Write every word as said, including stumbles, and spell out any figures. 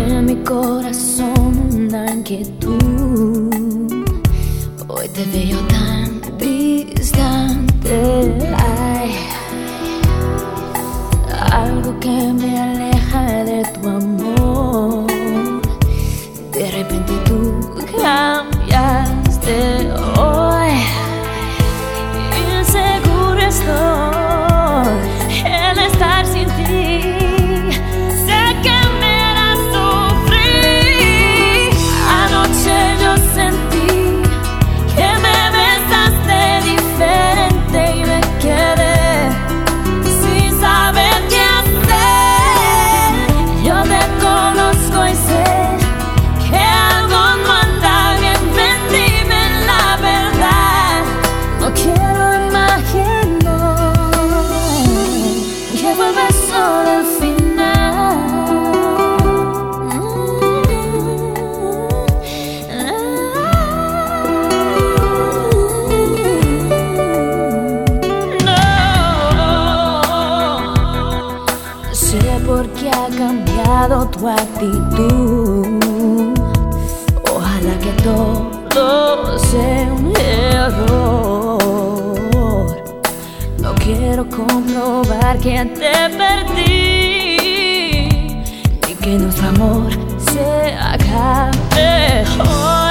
en mi corazón una inquietud. Hoy te veo tan distante. Hay algo que me aleja de tu amor. De repente tú cambiaste hoy. Inseguro estoy en estar sin ti. Sé que me harás sufrir. Anoche yo sentí que me besaste diferente y me quedé sin saber qué hacer. Yo te conozco y sé que algo no anda bien. Ven, dime la verdad. No quiero imaginar que vuelves solo al final. No sé por qué ha cambiado tu actitud. Ojalá que todo sea un error. No quiero comprobar que te perdí, ni que nuestro amor se acabe hoy.